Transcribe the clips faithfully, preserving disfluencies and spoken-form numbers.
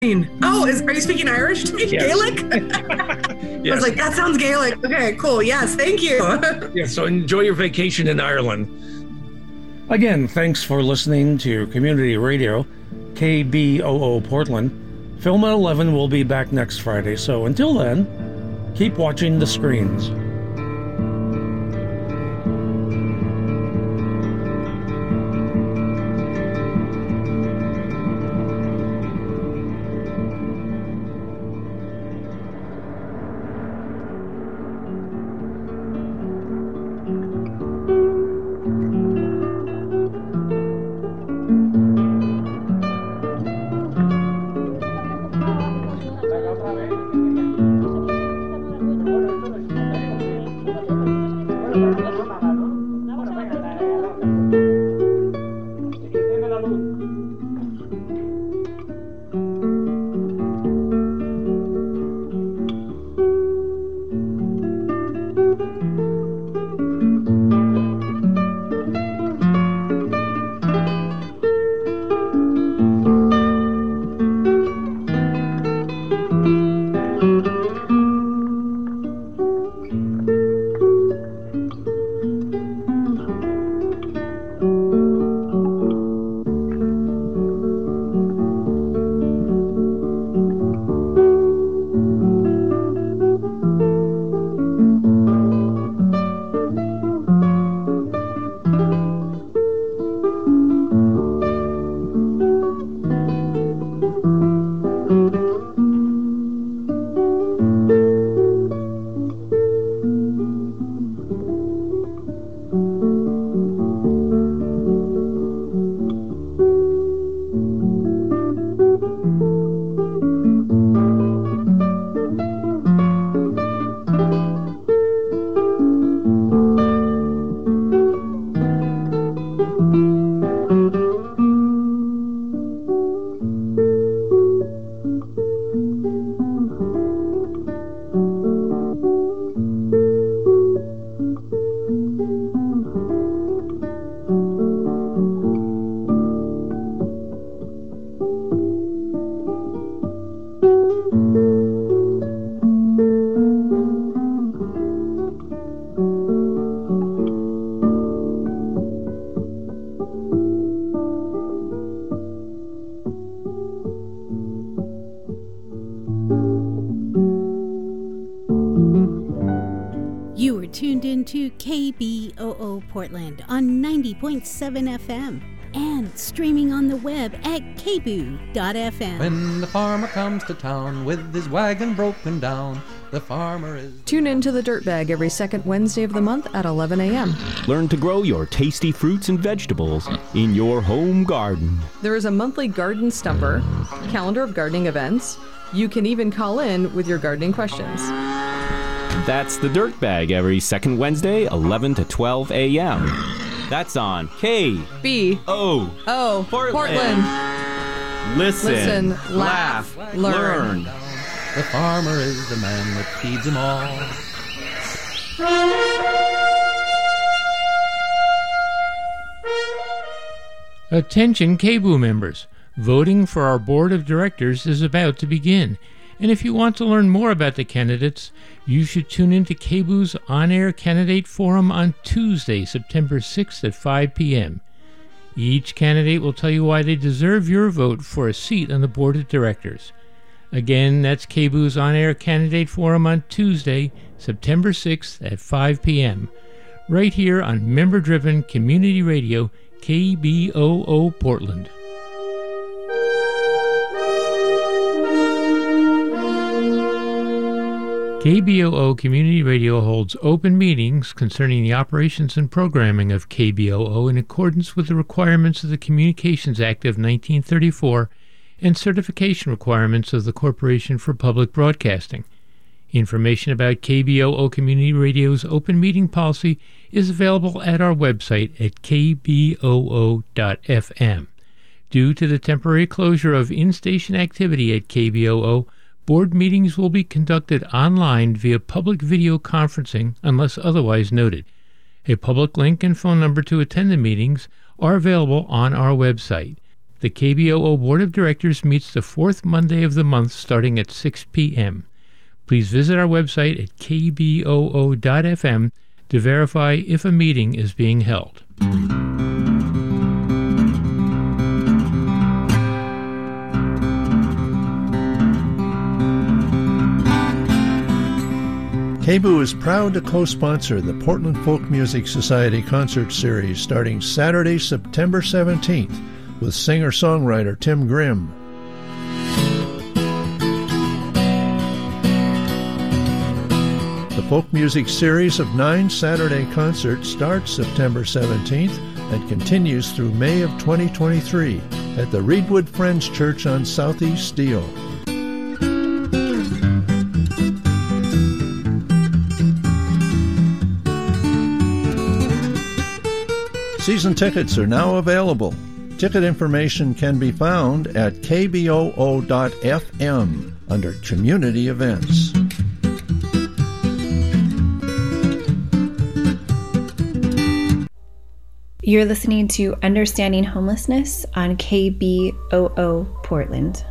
Oh, is, are you speaking Irish to me? Yes. Gaelic? Yes. I was like, that sounds Gaelic. Okay, cool. Yes, thank you. Yeah, so enjoy your vacation in Ireland. Again, thanks for listening to Community Radio, K B O O Portland. Film at eleven will be back next Friday, so until then, keep watching the screens. To K B O O Portland on ninety point seven F M and streaming on the web at k boo dot f m. When the farmer comes to town with his wagon broken down, the farmer is... Tune in to The Dirtbag every second Wednesday of the month at eleven a.m. Learn to grow your tasty fruits and vegetables in your home garden. There is a monthly garden stumper, calendar of gardening events. You can even call in with your gardening questions. That's The Dirtbag every second Wednesday, eleven to twelve a.m. That's on K B O O Portland. Portland. Listen, Listen, laugh, laugh, learn. learn. The farmer is the man that feeds them all. Attention K B O O members. Voting for our board of directors is about to begin. And if you want to learn more about the candidates, you should tune in to K B O O's On-Air Candidate Forum on Tuesday, September sixth at five p.m. Each candidate will tell you why they deserve your vote for a seat on the board of directors. Again, that's K B O O's On-Air Candidate Forum on Tuesday, September sixth at five p.m. right here on member-driven community radio K B O O Portland. K B O O Community Radio holds open meetings concerning the operations and programming of K B O O in accordance with the requirements of the Communications Act of nineteen thirty-four and certification requirements of the Corporation for Public Broadcasting. Information about K B O O Community Radio's open meeting policy is available at our website at k b o o dot f m. Due to the temporary closure of in-station activity at K B O O, board meetings will be conducted online via public video conferencing unless otherwise noted. A public link and phone number to attend the meetings are available on our website. The K B O O Board of Directors meets the fourth Monday of the month starting at six p.m. Please visit our website at k b o o dot f m to verify if a meeting is being held. K B O O is proud to co-sponsor the Portland Folk Music Society concert series starting Saturday, September seventeenth with singer-songwriter Tim Grimm. The folk music series of nine Saturday concerts starts September seventeenth and continues through May of twenty twenty-three at the Reedwood Friends Church on Southeast Steele. Season tickets are now available. Ticket information can be found at k b o o dot f m under Community Events. You're listening to Understanding Homelessness on K B O O Portland.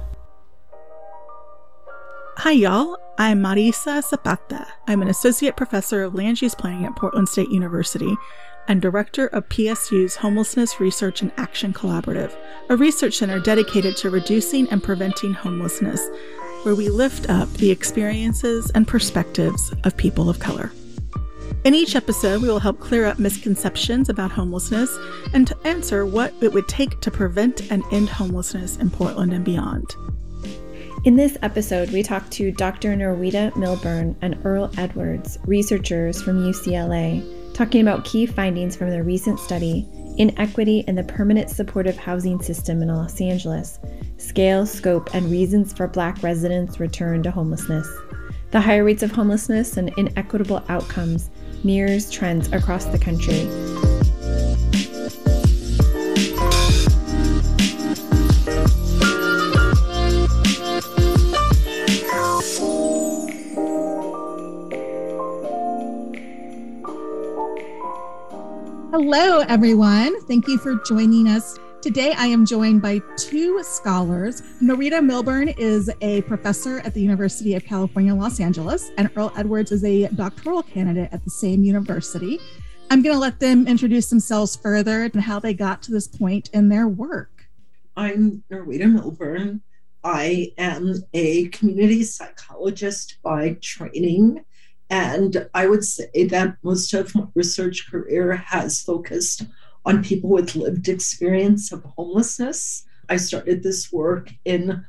Hi, y'all. I'm Marisa Zapata. I'm an associate professor of land use planning at Portland State University and director of P S U's Homelessness Research and Action Collaborative, a research center dedicated to reducing and preventing homelessness, where we lift up the experiences and perspectives of people of color. In each episode, we will help clear up misconceptions about homelessness and to answer what it would take to prevent and end homelessness in Portland and beyond. In this episode, we talked to Doctor Norwita Milburn and Earl Edwards, researchers from U C L A, talking about key findings from their recent study, Inequity in the Permanent Supportive Housing System in Los Angeles, Scale, Scope, and Reasons for Black Residents' Return to Homelessness. The higher rates of homelessness and inequitable outcomes mirrors trends across the country. Hello, everyone. Thank you for joining us. Today, I am joined by two scholars. Norwita Milburn is a professor at the University of California, Los Angeles, and Earl Edwards is a doctoral candidate at the same university. I'm going to let them introduce themselves further and how they got to this point in their work. I'm Norwita Milburn. I am a community psychologist by training. And I would say that most of my research career has focused on people with lived experience of homelessness. I started this work in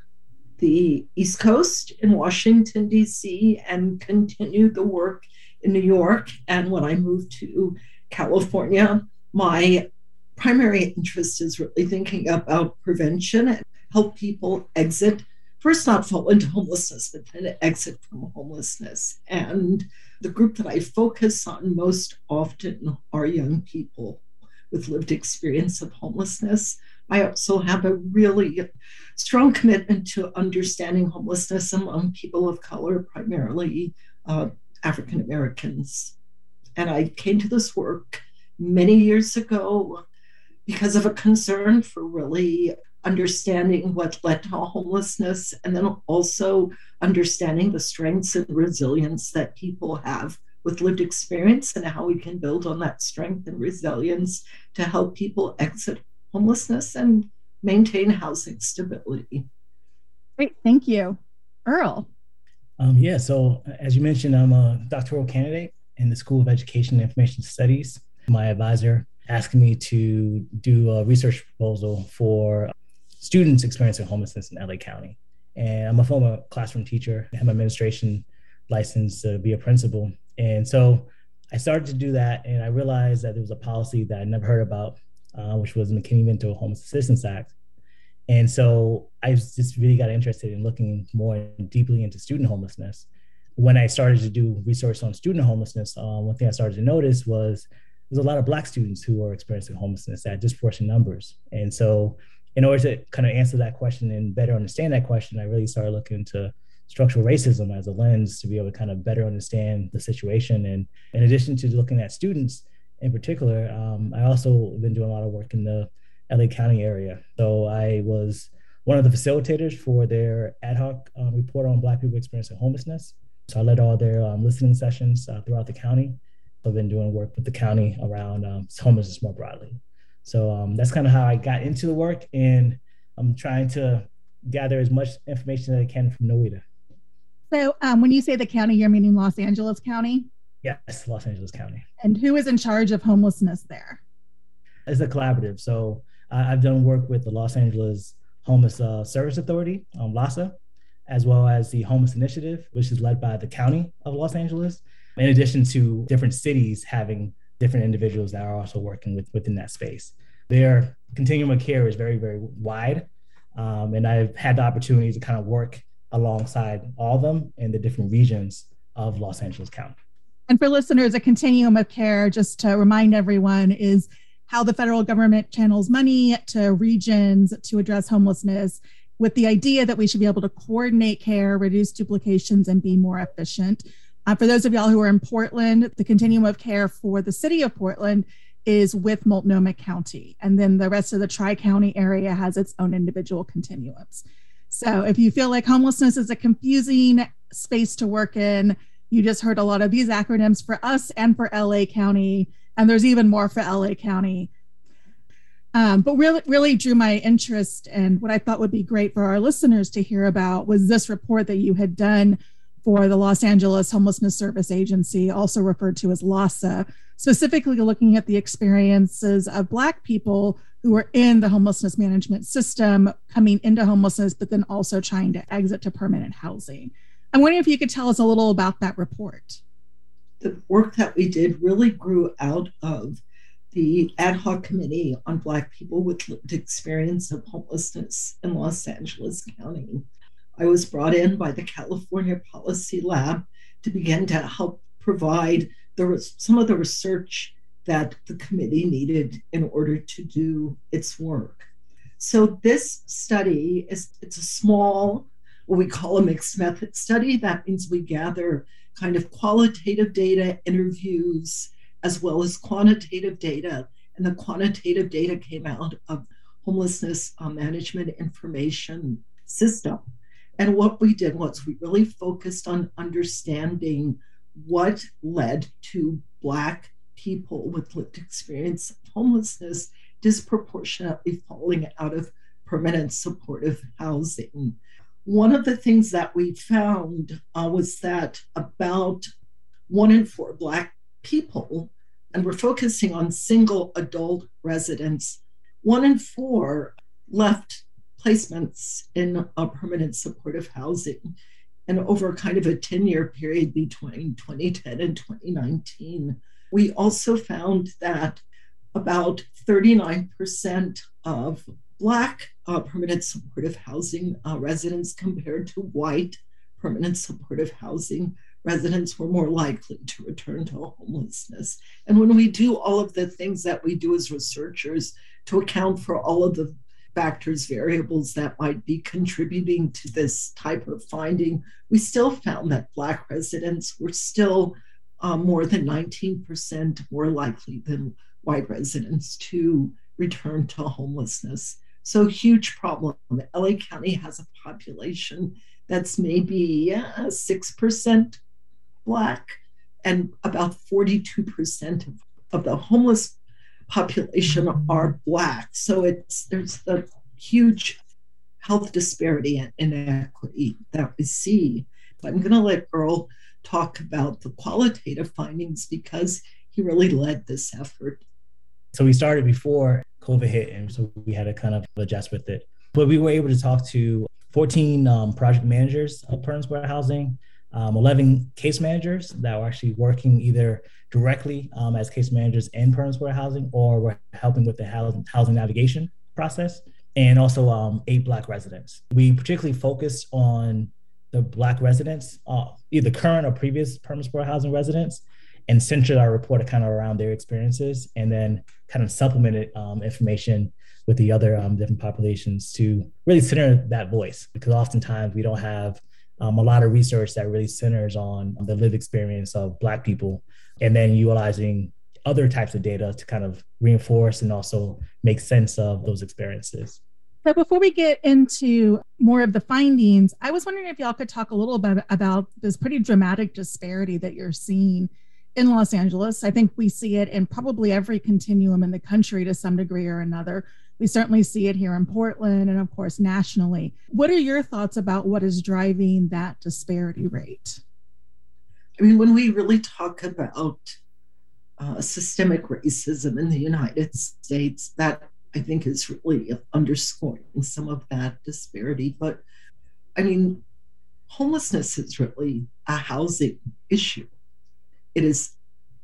the East Coast in Washington, D C, and continued the work in New York. And when I moved to California, my primary interest is really thinking about prevention and help people exit, first not fall into homelessness, but then exit from homelessness. And the group that I focus on most often are young people with lived experience of homelessness. I also have a really strong commitment to understanding homelessness among people of color, primarily uh, African Americans. And I came to this work many years ago because of a concern for really understanding what led to homelessness, and then also understanding the strengths and resilience that people have with lived experience and how we can build on that strength and resilience to help people exit homelessness and maintain housing stability. Great, thank you. Earl. Um, yeah, so as you mentioned, I'm a doctoral candidate in the School of Education and Information Studies. My advisor asked me to do a research proposal for students experiencing homelessness in L A County. And I'm a former classroom teacher. I have my administration license to be a principal. And so I started to do that, and I realized that there was a policy that I'd never heard about, uh, which was the McKinney-Vento Homeless Assistance Act. And so I just really got interested in looking more deeply into student homelessness. When I started to do research on student homelessness, uh, one thing I started to notice was there's a lot of Black students who are experiencing homelessness at disproportionate numbers. And so in order to kind of answer that question and better understand that question, I really started looking into structural racism as a lens to be able to kind of better understand the situation. And in addition to looking at students in particular, um, I also been doing a lot of work in the L A County area. So I was one of the facilitators for their ad hoc um, report on Black people experiencing homelessness. So I led all their um, listening sessions uh, throughout the county. I've been doing work with the county around um, homelessness more broadly. So um, that's kind of how I got into the work, and I'm trying to gather as much information as I can from Nowita. So um, when you say the county, you're meaning Los Angeles County? Yes, Los Angeles County. And who is in charge of homelessness there? It's a collaborative. So uh, I've done work with the Los Angeles Homeless uh, Service Authority, um, LAHSA, as well as the Homeless Initiative, which is led by the County of Los Angeles, in addition to different cities having different individuals that are also working with, within that space. Their continuum of care is very, very wide. Um, and I've had the opportunity to kind of work alongside all of them in the different regions of Los Angeles County. And for listeners, a continuum of care, just to remind everyone, is how the federal government channels money to regions to address homelessness, with the idea that we should be able to coordinate care, reduce duplications, and be more efficient. Uh, for those of y'all who are in Portland, the continuum of care for the city of Portland is with Multnomah County. And then the rest of the Tri-County area has its own individual continuums. So if you feel like homelessness is a confusing space to work in, you just heard a lot of these acronyms for us and for L A County, and there's even more for L A County. Um, but really, really drew my interest, and what I thought would be great for our listeners to hear about was this report that you had done for the Los Angeles Homelessness Service Agency, also referred to as LAHSA, specifically looking at the experiences of Black people who are in the homelessness management system, coming into homelessness, but then also trying to exit to permanent housing. I'm wondering if you could tell us a little about that report. The work that we did really grew out of the ad hoc committee on Black people with lived experience of homelessness in Los Angeles County. I was brought in by the California Policy Lab to begin to help provide the, some of the research that the committee needed in order to do its work. So this study is, it's a small, what we call a mixed method study. That means we gather kind of qualitative data, interviews, as well as quantitative data. And the quantitative data came out of homelessness uh, management information system. And what we did was we really focused on understanding what led to Black people with lived experience of homelessness disproportionately falling out of permanent supportive housing. One of the things that we found uh, was that about one in four Black people, and we're focusing on single adult residents, one in four left placements in a permanent supportive housing, and over kind of a ten-year period between twenty ten and twenty nineteen. We also found that about thirty-nine percent of Black uh, permanent supportive housing uh, residents compared to white permanent supportive housing residents were more likely to return to homelessness. And when we do all of the things that we do as researchers to account for all of the factors, variables that might be contributing to this type of finding, we still found that Black residents were still uh, more than nineteen percent more likely than white residents to return to homelessness. So huge problem. L A County has a population that's maybe yeah, six percent Black, and about forty-two percent of, of the homeless population are Black. So it's there's the huge health disparity and inequity that we see. I'm going to let Earl talk about the qualitative findings because he really led this effort. So we started before COVID hit, and so we had to kind of adjust with it. But we were able to talk to fourteen um, project managers of permanent supportive housing, um, eleven case managers that were actually working either directly um, as case managers in permanent supportive housing or were helping with the housing, housing navigation process, and also um, eight Black residents. We particularly focused on the Black residents, uh, either current or previous permanent supportive housing residents, and centered our report kind of around their experiences, and then kind of supplemented um, information with the other um, different populations to really center that voice, because oftentimes we don't have um, a lot of research that really centers on the lived experience of Black people, and then utilizing other types of data to kind of reinforce and also make sense of those experiences. So before we get into more of the findings, I was wondering if y'all could talk a little bit about this pretty dramatic disparity that you're seeing in Los Angeles. I think we see it in probably every continuum in the country to some degree or another. We certainly see it here in Portland and, of course, nationally. What are your thoughts about what is driving that disparity rate? I mean, when we really talk about uh, systemic racism in the United States, that I think is really underscoring some of that disparity. But I mean, homelessness is really a housing issue. It is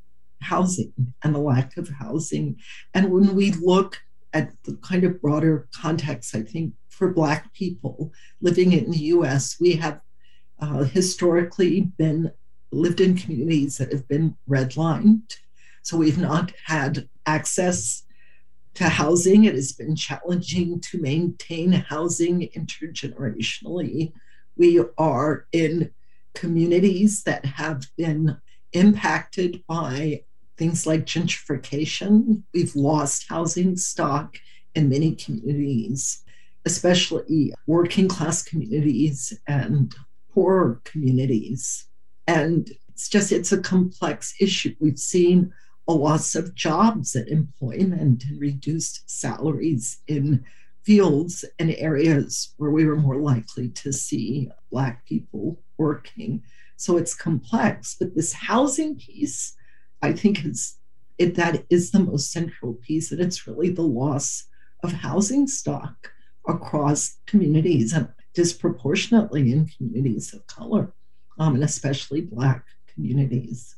housing and the lack of housing. And when we look at the kind of broader context, I think for Black people living in the U S, we have uh, historically been lived in communities that have been redlined. So we've not had access to housing. It has been challenging to maintain housing intergenerationally. We are in communities that have been impacted by things like gentrification. We've lost housing stock in many communities, especially working class communities and poorer communities. And it's just, it's a complex issue. We've seen a loss of jobs and employment and reduced salaries in fields and areas where we were more likely to see Black people working. So it's complex, but this housing piece, I think is it, that is the most central piece, and it's really the loss of housing stock across communities and disproportionately in communities of color, um, and especially Black communities.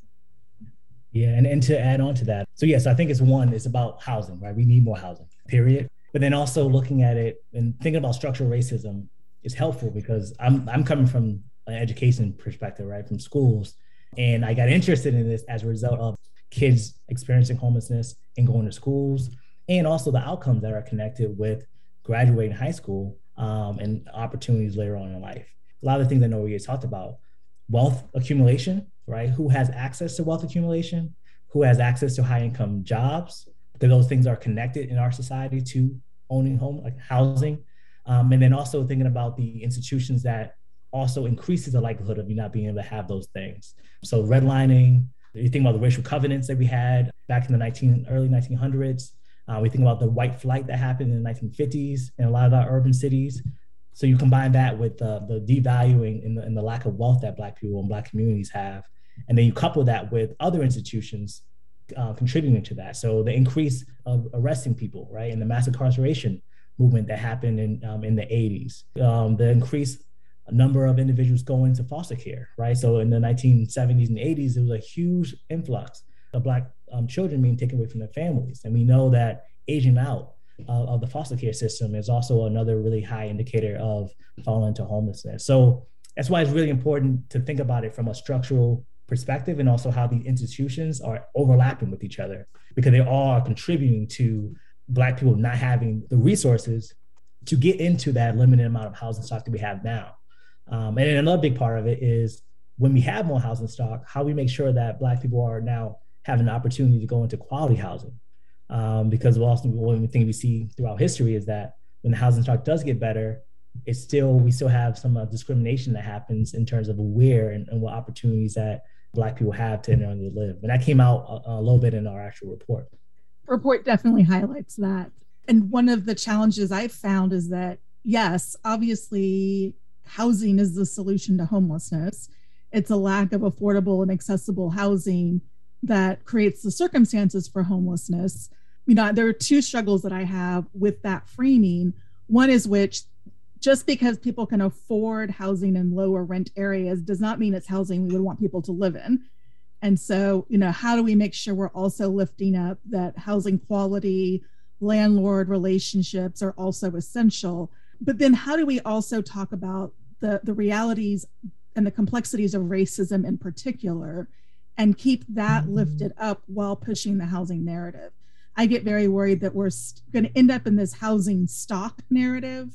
Yeah, and, and to add on to that, so yes, I think it's one, it's about housing, right? We need more housing, period. But then also looking at it and thinking about structural racism is helpful because I'm I'm coming from an education perspective, right, from schools. And I got interested in this as a result of kids experiencing homelessness and going to schools, and also the outcomes that are connected with graduating high school um, and opportunities later on in life. A lot of the things I know we talked about, wealth accumulation, right? Who has access to wealth accumulation? Who has access to high income jobs? Because those things are connected in our society to owning home, like housing. Um, and then also thinking about the institutions that also increases the likelihood of you not being able to have those things. So redlining, you think about the racial covenants that we had back in the nineteen, early nineteen hundreds. Uh, we think about the white flight that happened in the nineteen fifties in a lot of our urban cities. So you combine that with uh, the devaluing and the, and the lack of wealth that Black people and Black communities have. And then you couple that with other institutions uh, contributing to that. So the increase of arresting people, right? And the mass incarceration movement that happened in, um, in the eighties. Um, the increased number of individuals going to foster care, right? So in the nineteen seventies and eighties, there was a huge influx of Black um, children being taken away from their families. And we know that aging out uh, of the foster care system is also another really high indicator of falling into homelessness. So that's why it's really important to think about it from a structural perspective, and also how the institutions are overlapping with each other, because they all are contributing to Black people not having the resources to get into that limited amount of housing stock that we have now. Um, and another big part of it is when we have more housing stock, how we make sure that Black people are now having an opportunity to go into quality housing. Um, because also one thing we see throughout history is that when the housing stock does get better, it's still, we still have some uh, discrimination that happens in terms of where and, and what opportunities that Black people have to enter and to live. And that came out a, a little bit in our actual report. Report definitely highlights that. And one of the challenges I've found is that, yes, obviously housing is the solution to homelessness. It's a lack of affordable and accessible housing that creates the circumstances for homelessness. You know, there are two struggles that I have with that framing. One is which, just because people can afford housing in lower rent areas does not mean it's housing we would want people to live in. And so, you know, how do we make sure we're also lifting up that housing quality, landlord relationships are also essential? But then how do we also talk about the, the realities and the complexities of racism in particular, and keep that lifted up while pushing the housing narrative? I get very worried that we're going to end up in this housing stock narrative.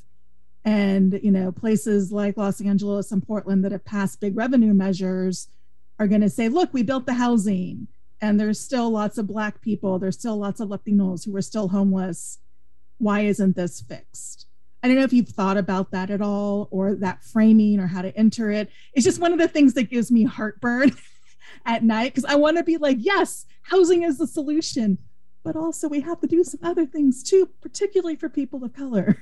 And, you know, places like Los Angeles and Portland that have passed big revenue measures are going to say, look, we built the housing and there's still lots of Black people, there's still lots of Latinos who are still homeless. Why isn't this fixed? I don't know if you've thought about that at all, or that framing, or how to enter it. It's just one of the things that gives me heartburn at night, because I want to be like, yes, housing is the solution, but also we have to do some other things too, particularly for people of color.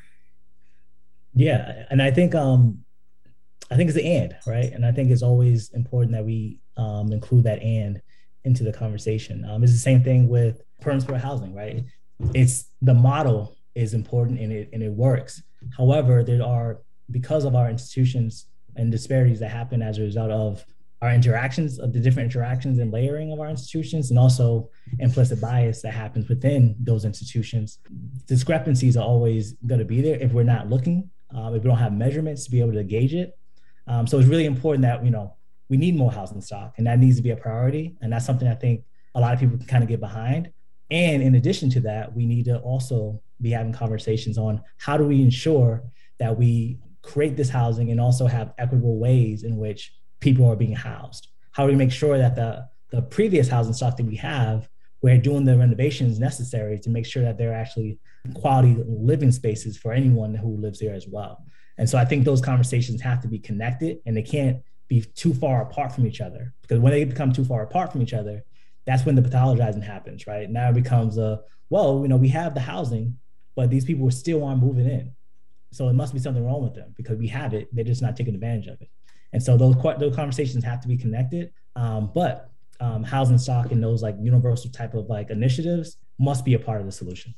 Yeah, and I think um, I think it's the and, right? And I think it's always important that we um, include that and into the conversation. Um, it's the same thing with permanent supportive housing, right? It's the model is important and it and it works. However, there are, because of our institutions and disparities that happen as a result of our interactions, of the different interactions and layering of our institutions, and also implicit bias that happens within those institutions. Discrepancies are always going to be there if we're not looking, um, if we don't have measurements to be able to gauge it. Um, so it's really important that, you know, we need more housing stock, and that needs to be a priority. And that's something I think a lot of people can kind of get behind. And in addition to that, we need to also be having conversations on how do we ensure that we create this housing and also have equitable ways in which people are being housed. How do we make sure that the, the previous housing stock that we have, we're doing the renovations necessary to make sure that they're actually quality living spaces for anyone who lives there as well. And so I think those conversations have to be connected, and they can't be too far apart from each other, because when they become too far apart from each other, that's when the pathologizing happens, right? Now it becomes a, well, you know, we have the housing, but these people still aren't moving in. So it must be something wrong with them because we have it, they're just not taking advantage of it. And so those those conversations have to be connected. Um, but um, housing stock and those like universal type of like initiatives must be a part of the solution.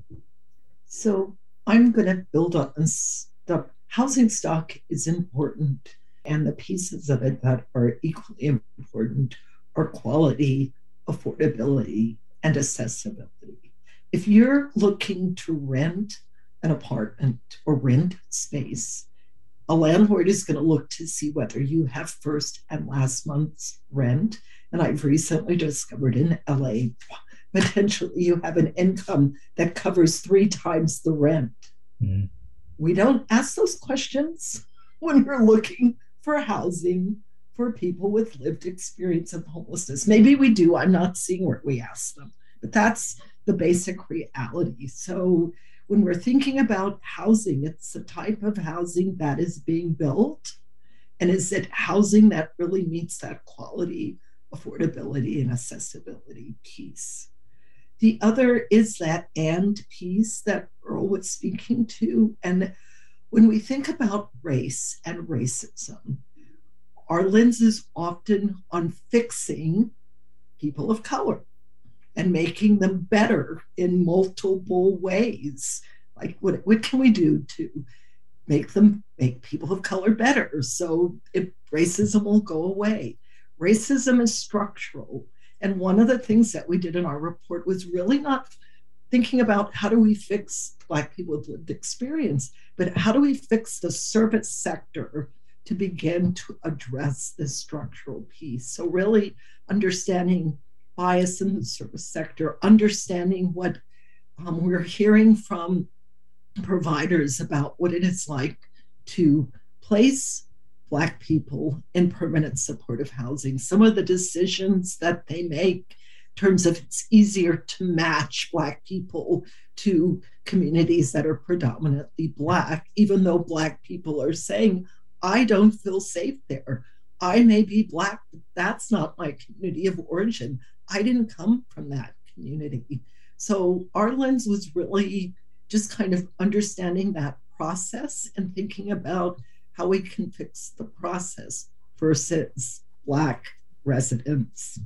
So I'm going to build on this. The housing stock is important, and the pieces of it that are equally important are quality, affordability, and accessibility. If you're looking to rent an apartment or rent space, a landlord is going to look to see whether you have first and last month's rent. And I've recently discovered in L A, potentially you have an income that covers three times the rent. Mm. We don't ask those questions when we're looking for housing for people with lived experience of homelessness. Maybe we do, I'm not seeing where we ask them, but that's the basic reality. So when we're thinking about housing, it's the type of housing that is being built, and is it housing that really meets that quality, affordability, and accessibility piece. The other is that and piece that Earl was speaking to. And when we think about race and racism, our lens is often on fixing people of color and making them better in multiple ways. Like what, what can we do to make them, make people of color better so it, racism will go away? Racism is structural. And one of the things that we did in our report was really not thinking about how do we fix Black people with lived experience, but how do we fix the service sector to begin to address this structural piece. So really understanding bias in the service sector, understanding what um, we're hearing from providers about what it is like to place Black people in permanent supportive housing. Some of the decisions that they make in terms of it's easier to match Black people to communities that are predominantly Black, even though Black people are saying, I don't feel safe there. I may be Black, but that's not my community of origin. I didn't come from that community. So our lens was really just kind of understanding that process and thinking about how we can fix the process versus Black residents.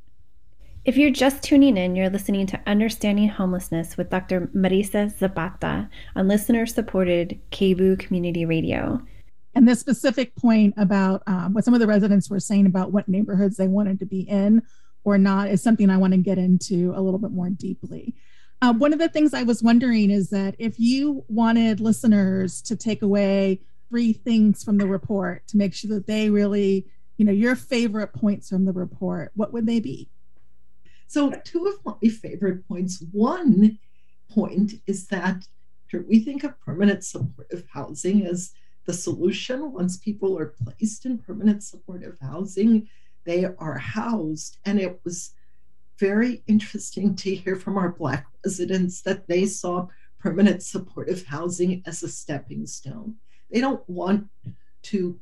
If you're just tuning in, you're listening to Understanding Homelessness with Doctor Marisa Zapata on listener-supported K B U Community Radio. And this specific point about um, what some of the residents were saying about what neighborhoods they wanted to be in or not is something I want to get into a little bit more deeply. Uh, one of the things I was wondering is that if you wanted listeners to take away three things from the report to make sure that they really, you know, your favorite points from the report, what would they be? So two of my favorite points. One point is that we think of permanent supportive housing as the solution. Once people are placed in permanent supportive housing, they are housed. And it was very interesting to hear from our Black residents that they saw permanent supportive housing as a stepping stone. They don't want to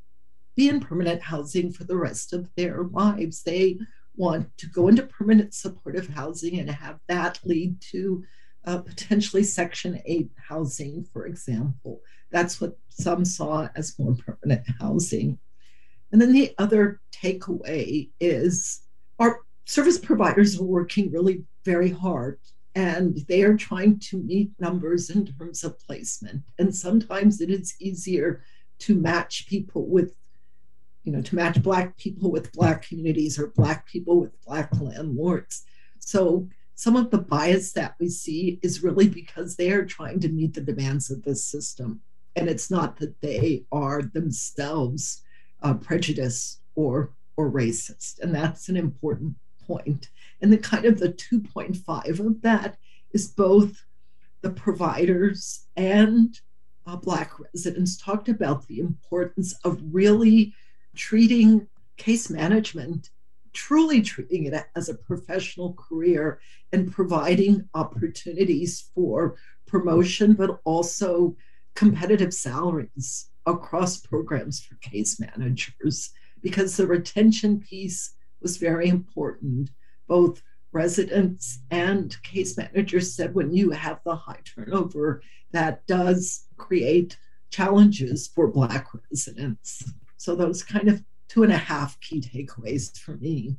be in permanent housing for the rest of their lives. They want to go into permanent supportive housing and have that lead to uh, potentially Section eight housing, for example. That's what some saw as more permanent housing. And then the other takeaway is our service providers are working really very hard, and they are trying to meet numbers in terms of placement. And sometimes it is easier to match people with, you know, to match Black people with Black communities or Black people with Black landlords. So some of the bias that we see is really because they are trying to meet the demands of the system. And it's not that they are themselves uh, prejudiced or, or racist. And that's an important point. And the kind of the two point five of that is both the providers and uh, Black residents talked about the importance of really treating case management, truly treating it as a professional career and providing opportunities for promotion, but also competitive salaries across programs for case managers, because the retention piece was very important. Both residents and case managers said when you have the high turnover, that does create challenges for Black residents. So those kind of two and a half key takeaways for me.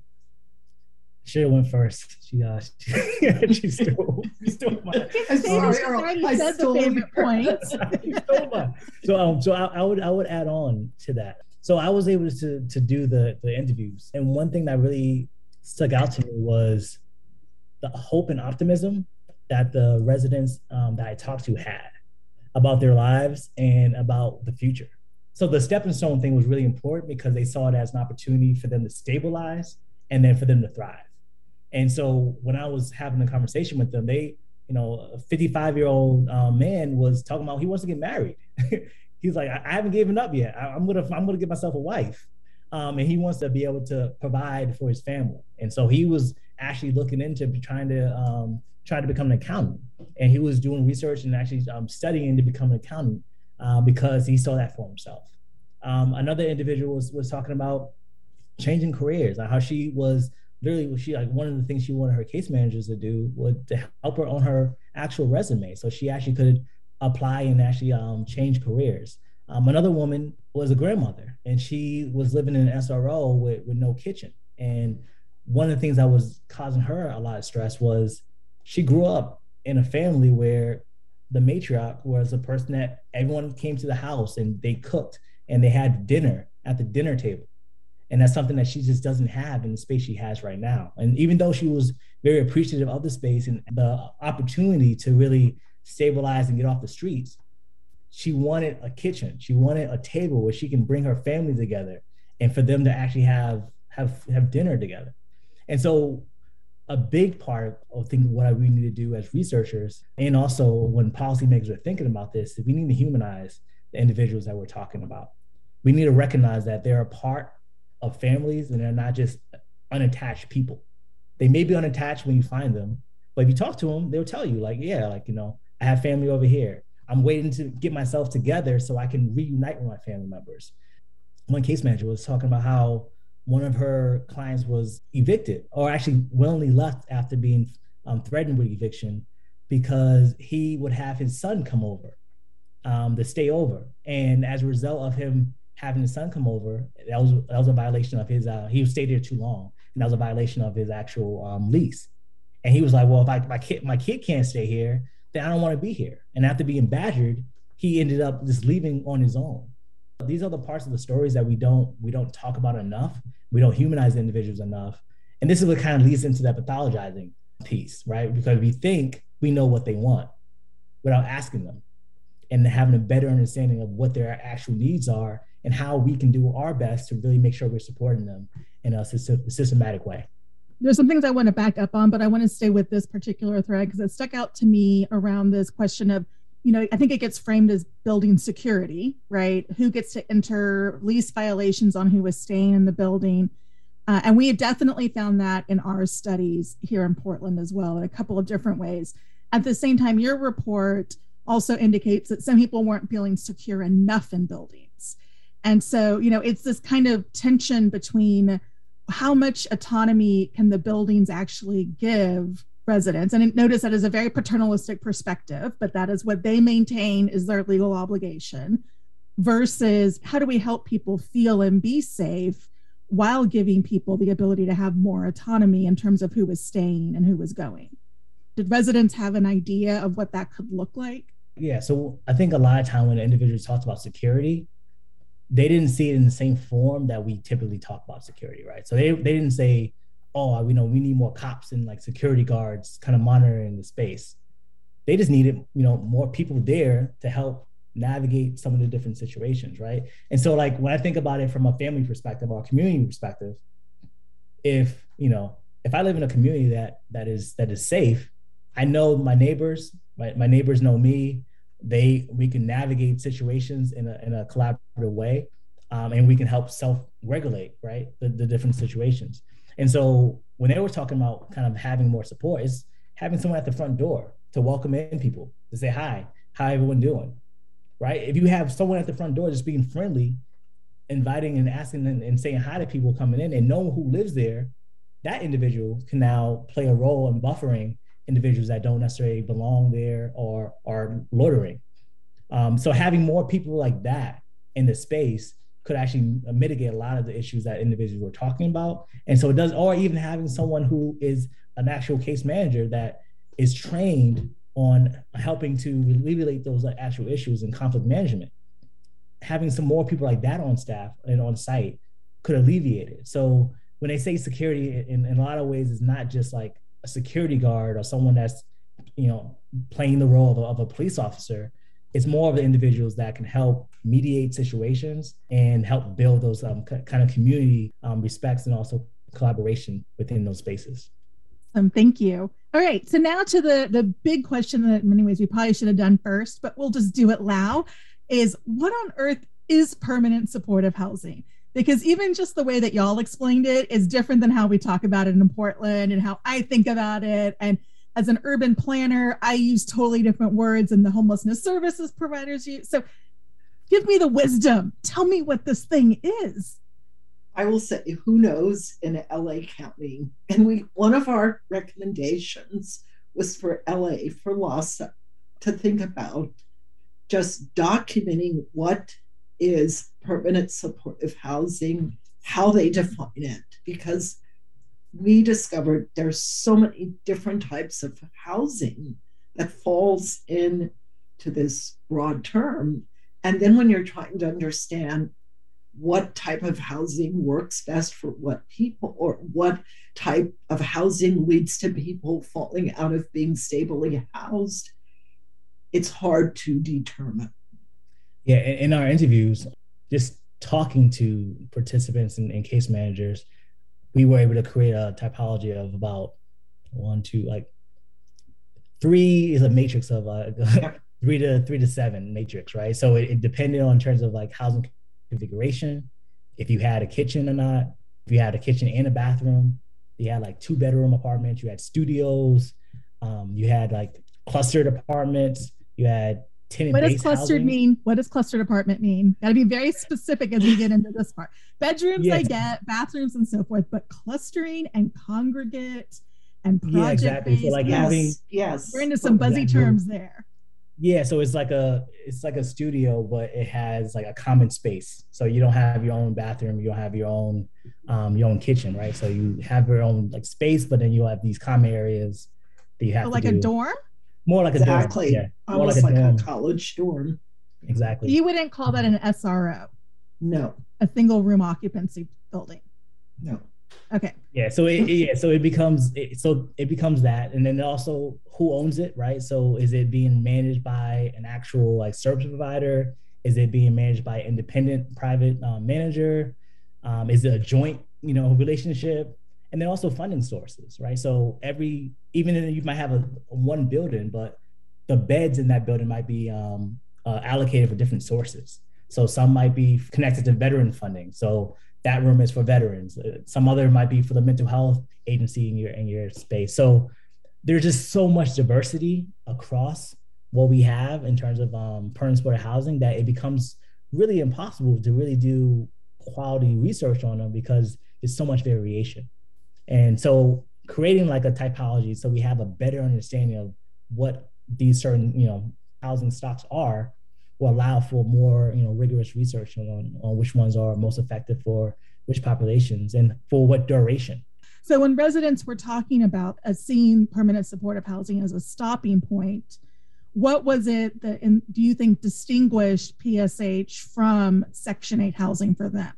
Should have went first. She, uh, she, she stole, stole my. I'm sorry, Earl. I said the favorite points. stole my. So, um, so I, I would, I would add on to that. So I was able to to do the the interviews, and one thing that really stuck out to me was the hope and optimism that the residents um, that I talked to had about their lives and about the future. So the stepping stone thing was really important because they saw it as an opportunity for them to stabilize and then for them to thrive. And so when I was having a conversation with them, they, you know, a fifty-five-year-old uh, man was talking about he wants to get married. He's like, I, I haven't given up yet. I, I'm gonna, I'm gonna get myself a wife, um, and he wants to be able to provide for his family. And so he was actually looking into trying to um, try to become an accountant, and he was doing research and actually um, studying to become an accountant uh, because he saw that for himself. Um, another individual was was talking about changing careers, like how she was. Literally, she like one of the things she wanted her case managers to do was to help her on her actual resume, so she actually could apply and actually um, change careers. Um, another woman was a grandmother, and she was living in an S R O with, with no kitchen. And one of the things that was causing her a lot of stress was she grew up in a family where the matriarch was a person that everyone came to the house and they cooked and they had dinner at the dinner table. And that's something that she just doesn't have in the space she has right now. And even though she was very appreciative of the space and the opportunity to really stabilize and get off the streets, she wanted a kitchen. She wanted a table where she can bring her family together and for them to actually have, have, have dinner together. And so a big part of thinking what we need to do as researchers, and also when policymakers are thinking about this, is we need to humanize the individuals that we're talking about. We need to recognize that they're a part of families and they're not just unattached people. They may be unattached when you find them, but if you talk to them, they'll tell you like, yeah, like, you know, I have family over here. I'm waiting to get myself together so I can reunite with my family members. One case manager was talking about how one of her clients was evicted or actually willingly left after being um, threatened with eviction because he would have his son come over um, to stay over. And as a result of him having his son come over, that was that was a violation of his, uh, he stayed there too long, and that was a violation of his actual um, lease. And he was like, well, if I, my kid my kid can't stay here, then I don't want to be here. And after being badgered, he ended up just leaving on his own. These are the parts of the stories that we don't we don't talk about enough. We don't humanize the individuals enough. And this is what kind of leads into that pathologizing piece, right? Because we think we know what they want without asking them and having a better understanding of what their actual needs are and how we can do our best to really make sure we're supporting them in a systematic way. There's some things I want to back up on, but I want to stay with this particular thread because it stuck out to me around this question of, you know, I think it gets framed as building security, right? Who gets to enter lease violations on who was staying in the building. Uh, and we have definitely found that in our studies here in Portland as well, in a couple of different ways. At the same time, your report also indicates that some people weren't feeling secure enough in buildings. And so, you know, it's this kind of tension between how much autonomy can the buildings actually give residents. And notice that is a very paternalistic perspective, but that is what they maintain is their legal obligation, versus how do we help people feel and be safe while giving people the ability to have more autonomy in terms of who was staying and who was going. Did residents have an idea of what that could look like? Yeah, so I think a lot of time when individuals talk about security, they didn't see it in the same form that we typically talk about security, right? So they, they didn't say, oh, we know we need more cops and like security guards kind of monitoring the space. They just needed, you know, more people there to help navigate some of the different situations, right? And so like when I think about it from a family perspective or a community perspective, if, you know, if I live in a community that that is that is safe, I know my neighbors, right? My neighbors know me. They we can navigate situations in a in a collaborative way, um, and we can help self-regulate, right? The, the different situations. And so when they were talking about kind of having more support, is having someone at the front door to welcome in people, to say, hi, how everyone doing, right? If you have someone at the front door just being friendly, inviting and asking and, and saying hi to people coming in and knowing who lives there, that individual can now play a role in buffering individuals that don't necessarily belong there or are loitering. Um, so having more people like that in the space could actually mitigate a lot of the issues that individuals were talking about. And so it does, or even having someone who is an actual case manager that is trained on helping to alleviate those like, actual issues and conflict management. Having some more people like that on staff and on site could alleviate it. So when they say security in, in a lot of ways is not just like a security guard or someone that's, you know, playing the role of a, of a police officer, it's more of the individuals that can help mediate situations and help build those um, c- kind of community um, respects and also collaboration within those spaces. Um, thank you. All right, so now to the, the big question that in many ways we probably should have done first, but we'll just do it now, is what on earth is permanent supportive housing? Because even just the way that y'all explained it is different than how we talk about it in Portland and how I think about it. And as an urban planner, I use totally different words than the homelessness services providers use. So give me the wisdom. Tell me what this thing is. I will say, who knows in L A County? And we one of our recommendations was for L A, for LAHSA, to think about just documenting what is permanent supportive housing, how they define it, because we discovered there's so many different types of housing that falls into this broad term. And then when you're trying to understand what type of housing works best for what people, or what type of housing leads to people falling out of being stably housed, it's hard to determine. Yeah, in our interviews, just talking to participants and, and case managers, we were able to create a typology of about one, two, like three is a matrix of uh, three to three to seven matrix, right? So it, it depended on terms of like housing configuration, if you had a kitchen or not, if you had a kitchen and a bathroom, you had like two bedroom apartments, you had studios, um, you had like clustered apartments, you had tenant What based does clustered housing. mean? What does clustered apartment mean? Got to be very specific as we get into this part. Bedrooms, Yeah. I get, bathrooms and so forth, but clustering and congregate and project Yeah, exactly. So based, like Yes, having, yes. we're into some buzzy Exactly. terms there. yeah, so it's like a it's like a studio, but it has like a common space. So you don't have your own bathroom, you don't have your own um your own kitchen, right? So you have your own like space, but then you have these common areas that you have So to like do. a dorm? More like a Exactly. dorm. Yeah, more Almost like a like, dorm. a college dorm. Exactly. You wouldn't call that an S R O, No, a single room occupancy building. no. Okay. Yeah, so it, it- yeah, so it becomes it, so it becomes that, and then also who owns it, right? So is it being managed by an actual like service provider? Is it being managed by an independent private um, manager? Um, is it a joint, you know, relationship? And then also funding sources, right? So every even if you might have a, a one building, but the beds in that building might be um, uh, allocated for different sources. So some might be connected to veteran funding. So that room is for veterans. Some other might be for the mental health agency in your in your space. So there's just so much diversity across what we have in terms of um, permanent supportive housing that it becomes really impossible to really do quality research on them because there's so much variation. And so creating like a typology so we have a better understanding of what these certain, you know, housing stocks are will allow for more, you know, rigorous research on, on which ones are most effective for which populations and for what duration. So when residents were talking about uh, seeing permanent supportive housing as a stopping point, what was it that, and do you think, distinguished P S H from Section eight housing for them?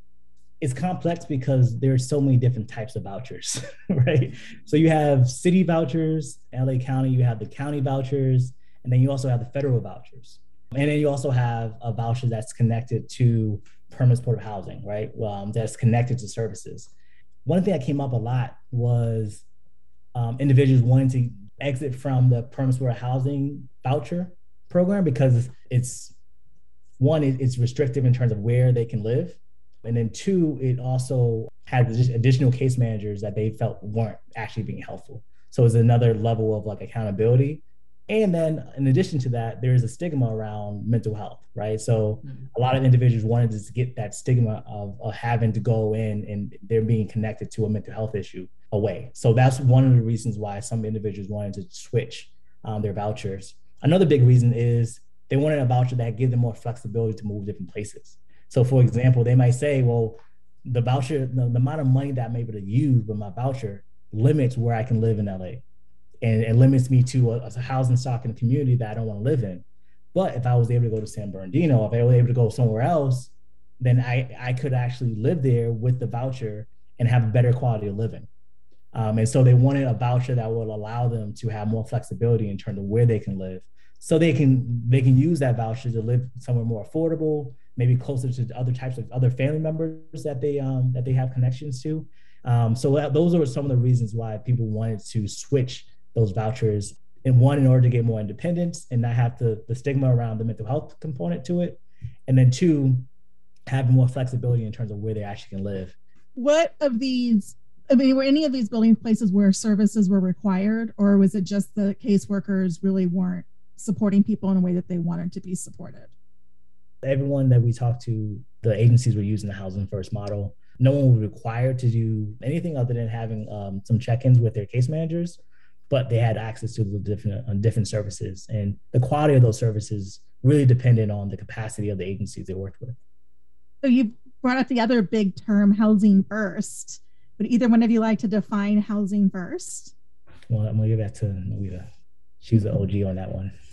It's complex because there's so many different types of vouchers, right? So you have city vouchers, L A County, you have the county vouchers, and then you also have the federal vouchers. And then you also have a voucher that's connected to permanent supportive housing, right? Um, that's connected to services. One thing that came up a lot was um, individuals wanting to exit from the permanent supportive housing voucher program because it's, one, it's restrictive in terms of where they can live. And then two, it also had additional case managers that they felt weren't actually being helpful. So it's another level of like accountability. And then in addition to that, there is a stigma around mental health, right? So a lot of individuals wanted to get that stigma of, of having to go in and they're being connected to a mental health issue away. So that's one of the reasons why some individuals wanted to switch um, their vouchers. Another big reason is they wanted a voucher that gave them more flexibility to move different places. So for example, they might say, well, the voucher, the, the amount of money that I'm able to use with my voucher limits where I can live in L A. And it limits me to a, a housing stock in a community that I don't want to live in. But if I was able to go to San Bernardino, if I was able to go somewhere else, then I, I could actually live there with the voucher and have a better quality of living. Um, and so they wanted a voucher that will allow them to have more flexibility in terms of where they can live. So they can they can use that voucher to live somewhere more affordable, maybe closer to other types of other family members that they um, that they have connections to. Um, so that, those are some of the reasons why people wanted to switch those vouchers, and one, in order to get more independence and not have the, the stigma around the mental health component to it. And then two, having more flexibility in terms of where they actually can live. What of these, I mean, were any of these building places where services were required, or was it just the caseworkers really weren't supporting people in a way that they wanted to be supported? Everyone that we talked to, the agencies were using the Housing First model. No one was required to do anything other than having um, some check-ins with their case managers, but they had access to the different uh, different services, and the quality of those services really depended on the capacity of the agencies they worked with. So you brought up the other big term, housing first. Would either one of you like to define housing first? Well, I'm gonna give that to Noita. She's the O G on that one.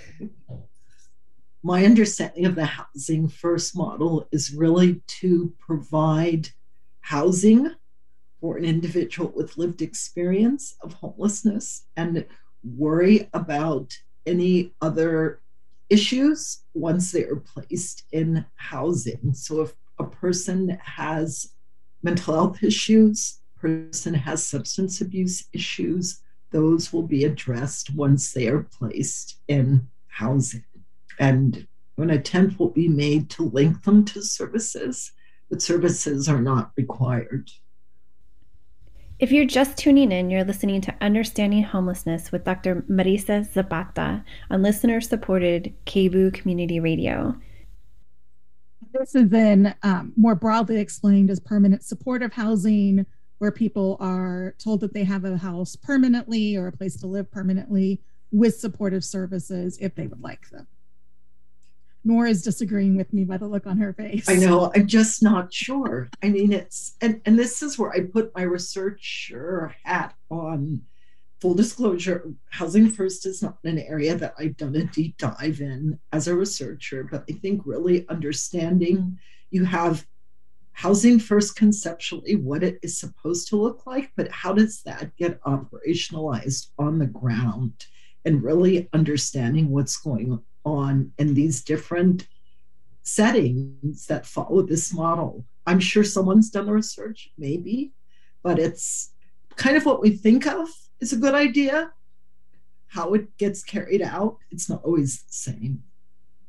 My understanding of the housing first model is really to provide housing for an individual with lived experience of homelessness and worry about any other issues once they are placed in housing. So if a person has mental health issues, a person has substance abuse issues, those will be addressed once they are placed in housing. And an attempt will be made to link them to services, but services are not required. If you're just tuning in, you're listening to Understanding Homelessness with Doctor Marisa Zapata on listener-supported K B U Community Radio. This is then um, more broadly explained as permanent supportive housing, where people are told that they have a house permanently or a place to live permanently with supportive services if they would like them. Nora is disagreeing with me by the look on her face. I know, I'm just not sure. I mean, it's, and, and this is where I put my researcher hat on. Full disclosure, Housing First is not an area that I've done a deep dive in as a researcher, but I think really understanding you have Housing First conceptually, what it is supposed to look like, but how does that get operationalized on the ground, and really understanding what's going on on in these different settings that follow this model. I'm sure someone's done the research, maybe, but it's kind of what we think of is a good idea. How it gets carried out, it's not always the same.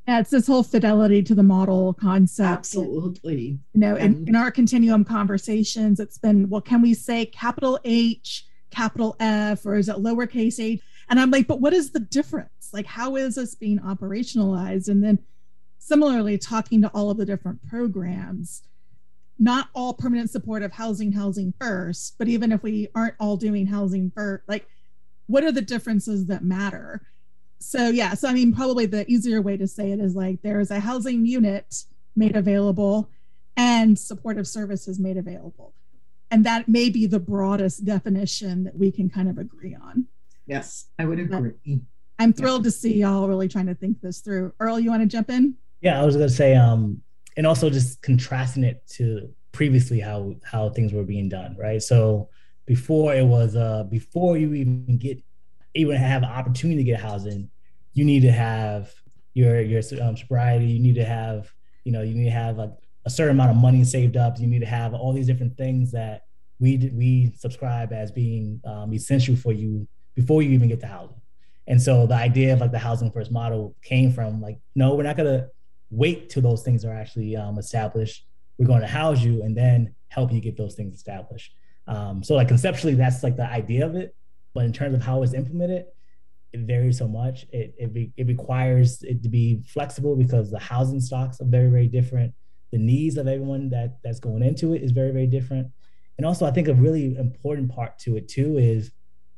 Yeah, it's this whole fidelity to the model concept. Absolutely. You know, in, in our continuum conversations, it's been, well, can we say capital H, capital F, or is it lowercase h? And I'm like, but what is the difference? Like, how is this being operationalized? And then similarly, talking to all of the different programs, not all permanent supportive housing, housing first, but even if we aren't all doing housing first, like, what are the differences that matter? So yeah, so I mean, probably the easier way to say it is like there's a housing unit made available and supportive services made available. And that may be the broadest definition that we can kind of agree on. Yes, I would agree. But I'm thrilled yeah. to see y'all really trying to think this through. Earl, you want to jump in? Yeah, I was going to say, um, and also just contrasting it to previously how how things were being done, right? So before it was, uh, before you even get even have an opportunity to get housing, you need to have your your um, sobriety. You need to have, you know, you need to have a, a certain amount of money saved up. You need to have all these different things that we we subscribe as being um, essential for you before you even get to housing. And so the idea of like the housing first model came from like, no, we're not gonna wait till those things are actually um, established. We're going to house you and then help you get those things established. Um, so like conceptually, that's like the idea of it. But in terms of how it's implemented, it varies so much. It, it, be, it requires it to be flexible because the housing stocks are very, very different. The needs of everyone that, that's going into it is very, very different. And also I think a really important part to it too is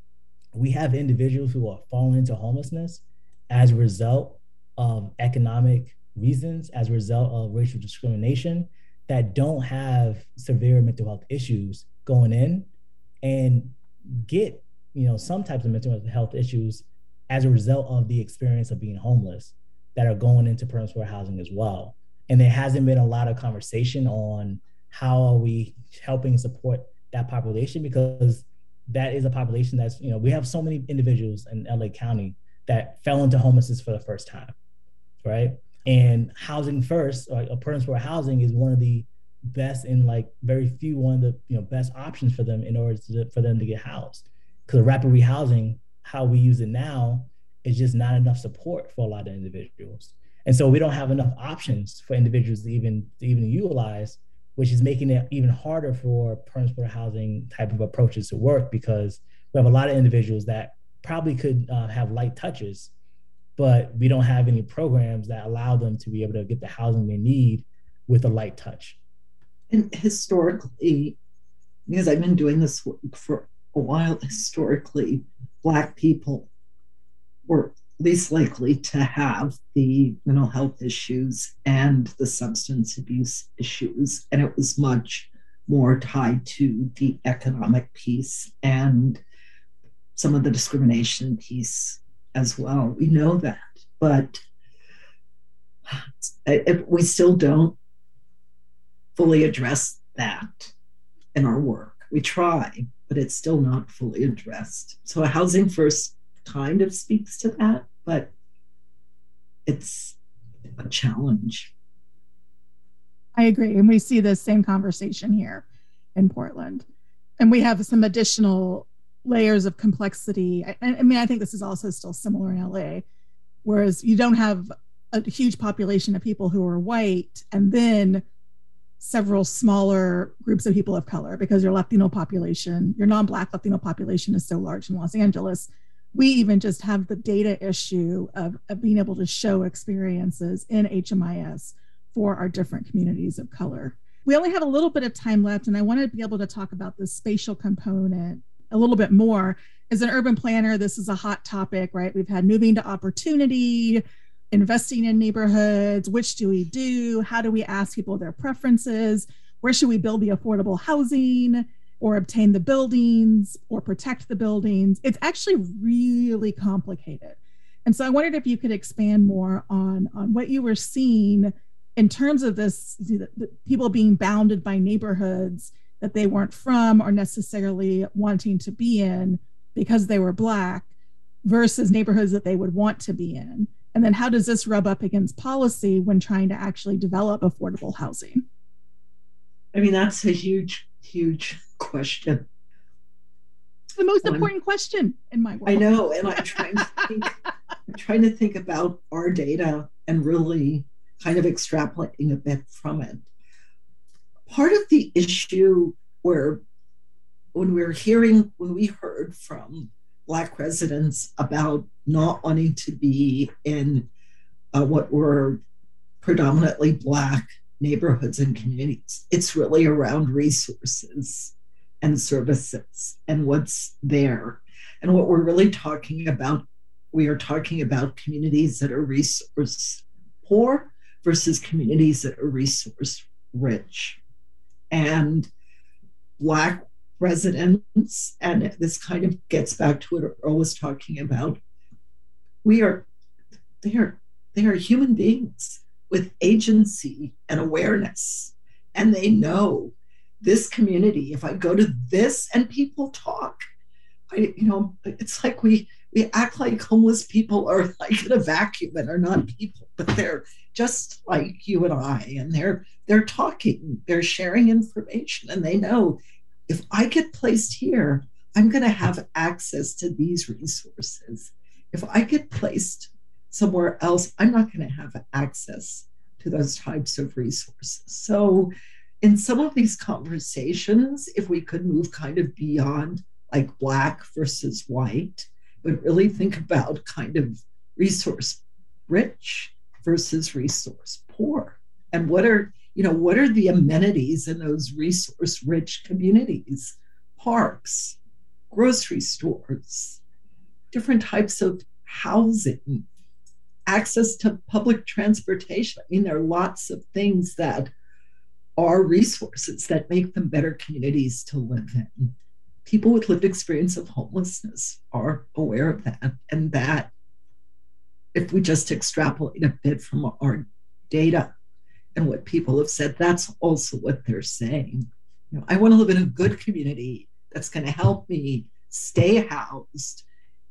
we have individuals who are falling into homelessness as a result of economic reasons, as a result of racial discrimination, that don't have severe mental health issues going in and get, you know, some types of mental health issues as a result of the experience of being homeless that are going into permanent supportive housing as well. And there hasn't been a lot of conversation on how are we helping support that population, because that is a population that's, you know, we have so many individuals in L A County that fell into homelessness for the first time, right? And housing first, like a permanent supportive housing is one of the best in like very few, one of the, you know, best options for them in order to, for them to get housed. Because rapid rehousing, how we use it now, is just not enough support for a lot of individuals. And so we don't have enough options for individuals to even, to even utilize, which is making it even harder for permanent supportive housing type of approaches to work, because we have a lot of individuals that probably could uh, have light touches, but we don't have any programs that allow them to be able to get the housing they need with a light touch. And historically, because I've been doing this work for a while, historically, Black people were least likely to have the mental health issues and the substance abuse issues. And it was much more tied to the economic piece and some of the discrimination piece as well. We know that, but it, we still don't fully address that in our work. We try, but it's still not fully addressed. So housing first kind of speaks to that, but it's a challenge. I agree. And we see the same conversation here in Portland. And we have some additional layers of complexity. I, I mean, I think this is also still similar in L A, whereas you don't have a huge population of people who are white and then several smaller groups of people of color, because your Latino population, your non-Black Latino population is so large in Los Angeles. We even just have the data issue of, of being able to show experiences in H M I S for our different communities of color. We only have a little bit of time left, and I want to be able to talk about the spatial component a little bit more. As an urban planner, this is a hot topic, right? We've had moving to opportunity, investing in neighborhoods. Which do we do? How do we ask people their preferences? Where should we build the affordable housing or obtain the buildings or protect the buildings? It's actually really complicated. And so I wondered if you could expand more on, on what you were seeing in terms of this, the, the people being bounded by neighborhoods that they weren't from or necessarily wanting to be in because they were Black, versus neighborhoods that they would want to be in. And then how does this rub up against policy when trying to actually develop affordable housing? I mean, that's a huge, huge question. It's the most um, important question in my world. I know, and I'm trying to think trying to think about our data and really kind of extrapolating a bit from it. Part of the issue where when we were hearing, when we heard from Black residents about not wanting to be in uh, what were predominantly Black neighborhoods and communities, it's really around resources and services and what's there. And what we're really talking about, we are talking about communities that are resource poor versus communities that are resource rich. And Black residents, and this kind of gets back to what Earl was talking about, we are, they are, they are human beings with agency and awareness. And they know this community, if I go to this and people talk, I, you know, it's like we, we act like homeless people are like in a vacuum and are not people, but they're just like you and I, and they're, they're talking, they're sharing information, and they know if I get placed here, I'm going to have access to these resources. If I get placed somewhere else, I'm not going to have access to those types of resources. So in some of these conversations, if we could move kind of beyond like Black versus white, but really think about kind of resource rich versus resource poor. And what are, you know, what are the amenities in those resource rich communities? Parks, grocery stores, different types of housing, access to public transportation. I mean, there are lots of things that are resources that make them better communities to live in. People with lived experience of homelessness are aware of that. And that, if we just extrapolate a bit from our data and what people have said, that's also what they're saying. You know, I want to live in a good community that's going to help me stay housed,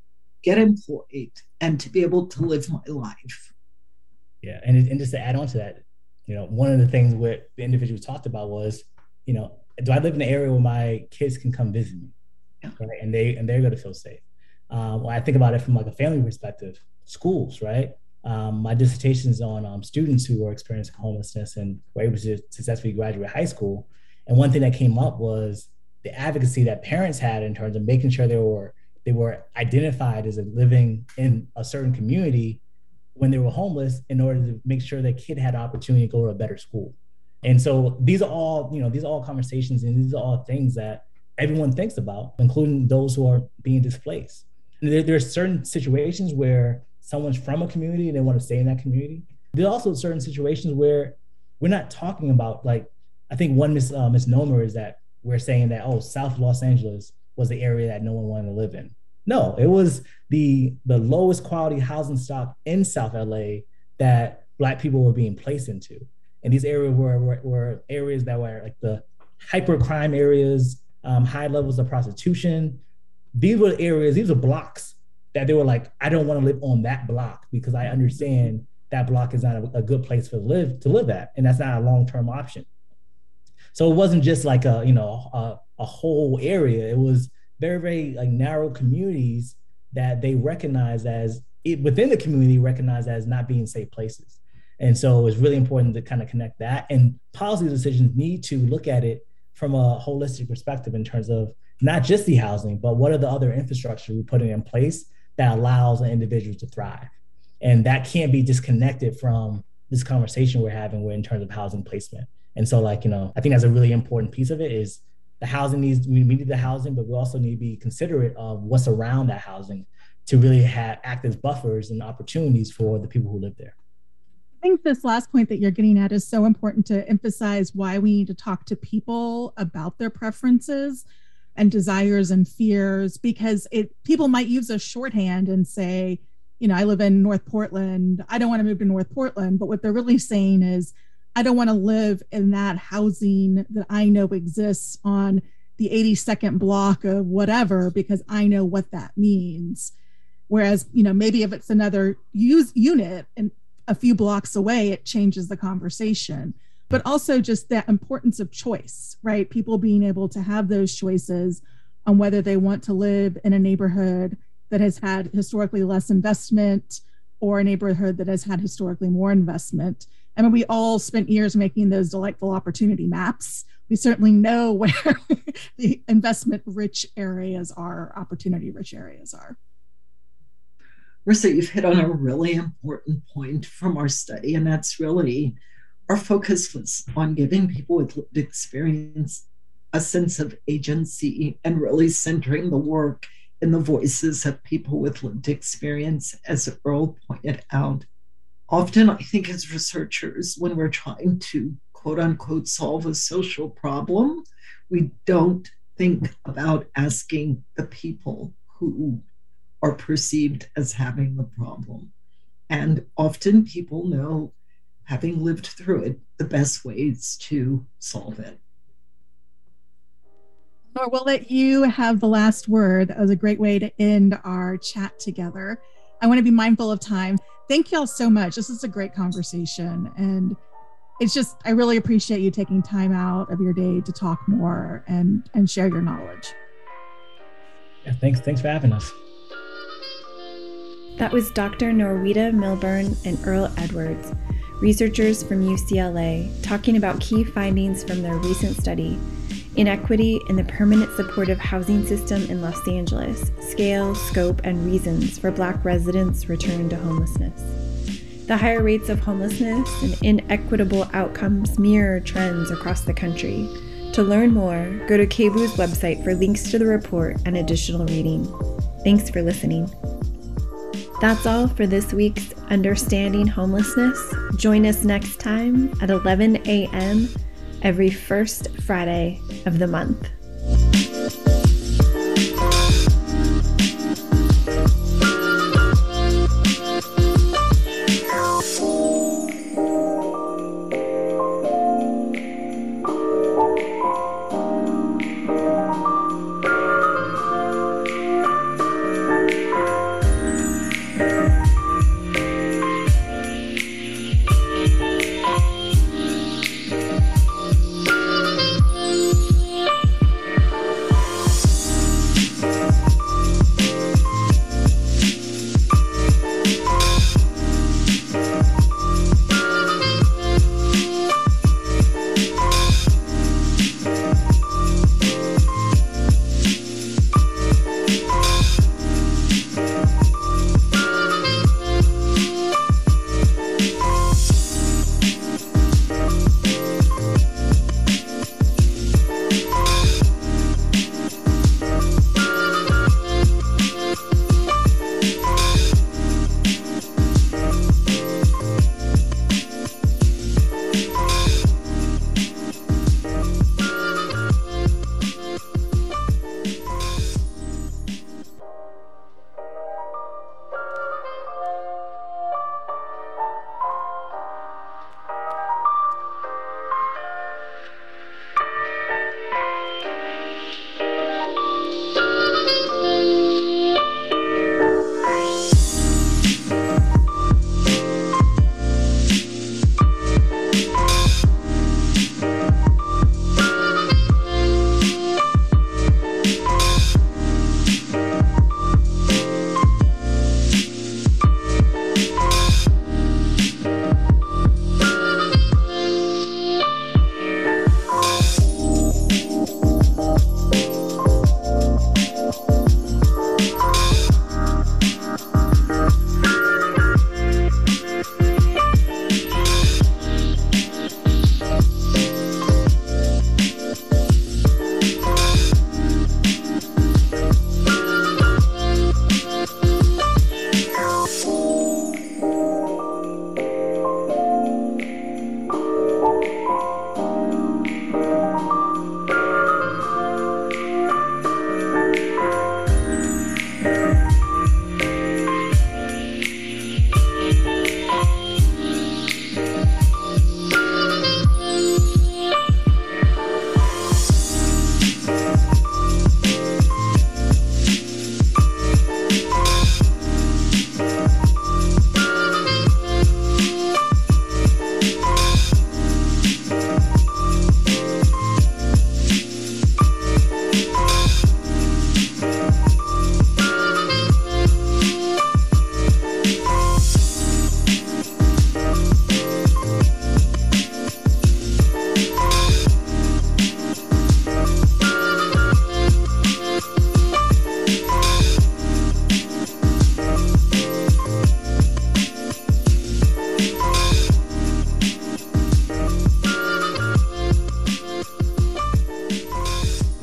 get employed, and to be able to live my life. Yeah, and, and just to add on to that, you know, one of the things what the individual talked about was, you know, do I live in an area where my kids can come visit me, yeah. right? And they and they're going to feel safe. Um, when I think about it from like a family perspective, schools, right? Um, my dissertation is on um, students who are experiencing homelessness and were able to successfully graduate high school. And one thing that came up was the advocacy that parents had in terms of making sure they were they were identified as a living in a certain community when they were homeless, in order to make sure that kid had an opportunity to go to a better school. And so these are all, you know, these are all conversations, and these are all things that everyone thinks about, including those who are being displaced. And there, there are certain situations where someone's from a community and they want to stay in that community. There are also certain situations where we're not talking about, like, I think one mis, uh, misnomer is that we're saying that, oh, South Los Angeles was the area that no one wanted to live in. No, it was the the lowest quality housing stock in South L A that Black people were being placed into. And these areas were, were, were areas that were like the hyper crime areas, um, high levels of prostitution. These were areas, these are blocks that they were like, I don't want to live on that block because I understand that block is not a, a good place for live to live at, and that's not a long-term option. So it wasn't just like a, you know, a, a whole area. It was very, very like narrow communities that they recognize as, it, within the community, recognized as not being safe places. And so it's really important to kind of connect that. And policy decisions need to look at it from a holistic perspective in terms of not just the housing, but what are the other infrastructure we're putting in place that allows an individual to thrive. And that can't be disconnected from this conversation we're having in terms of housing placement. And so, like, you know, I think that's a really important piece of it is the housing needs, we need the housing, but we also need to be considerate of what's around that housing to really have act as buffers and opportunities for the people who live there. I think this last point that you're getting at is so important to emphasize why we need to talk to people about their preferences and desires and fears, because it people might use a shorthand and say, you know, I live in North Portland, I don't want to move to North Portland, but what they're really saying is, I don't want to live in that housing that I know exists on the eighty-second block of whatever, because I know what that means. Whereas, you know, maybe if it's another use unit and a few blocks away, it changes the conversation. But also just that importance of choice, right? People being able to have those choices on whether they want to live in a neighborhood that has had historically less investment or a neighborhood that has had historically more investment. I mean, we all spent years making those delightful opportunity maps. We certainly know where the investment-rich areas are, opportunity-rich areas are. Marissa, you've hit on a really important point from our study, and that's really our focus was on giving people with lived experience a sense of agency and really centering the work in the voices of people with lived experience, as Earl pointed out. Often, I think as researchers, when we're trying to quote unquote solve a social problem, we don't think about asking the people who are perceived as having the problem. And often people know, having lived through it, the best ways to solve it. Nora, we'll let you have the last word. That was a great way to end our chat together. I want to be mindful of time. Thank you all so much. This is a great conversation. And it's just, I really appreciate you taking time out of your day to talk more and, and share your knowledge. Yeah, thanks, thanks for having us. That was Doctor Norwida Milburn and Earl Edwards, researchers from U C L A, talking about key findings from their recent study, Inequity in the Permanent Supportive Housing System in Los Angeles, Scale, Scope, and Reasons for Black Residents' Return to Homelessness. The higher rates of homelessness and inequitable outcomes mirror trends across the country. To learn more, go to K B U's website for links to the report and additional reading. Thanks for listening. That's all for this week's Understanding Homelessness. Join us next time at eleven a.m. every first Friday of the month.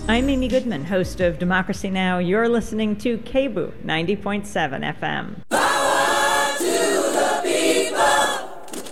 I'm Amy Goodman, host of Democracy Now! You're listening to K B O O ninety point seven F M. Power to the people!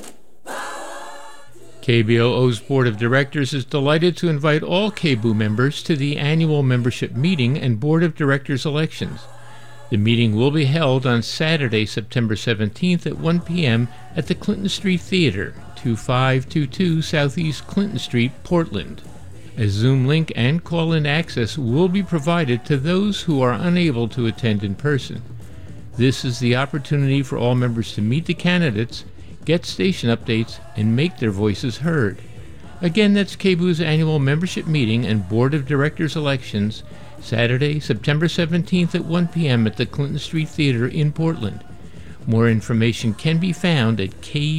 K B O O's Board of Directors is delighted to invite all K B O O members to the annual membership meeting and Board of Directors elections. The meeting will be held on Saturday, September seventeenth at one p.m. at the Clinton Street Theater, twenty-five twenty-two Southeast Clinton Street, Portland. A Zoom link and call-in access will be provided to those who are unable to attend in person. This is the opportunity for all members to meet the candidates, get station updates, and make their voices heard. Again, that's K B O O's annual membership meeting and Board of Directors elections, Saturday, September seventeenth at one p.m. at the Clinton Street Theater in Portland. More information can be found at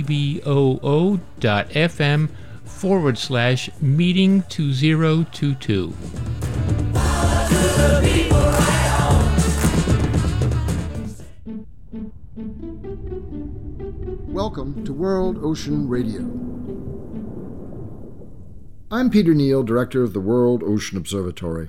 kboo.fm forward slash meeting two zero two two. Welcome to World Ocean Radio. I'm Peter Neal, Director of the World Ocean Observatory.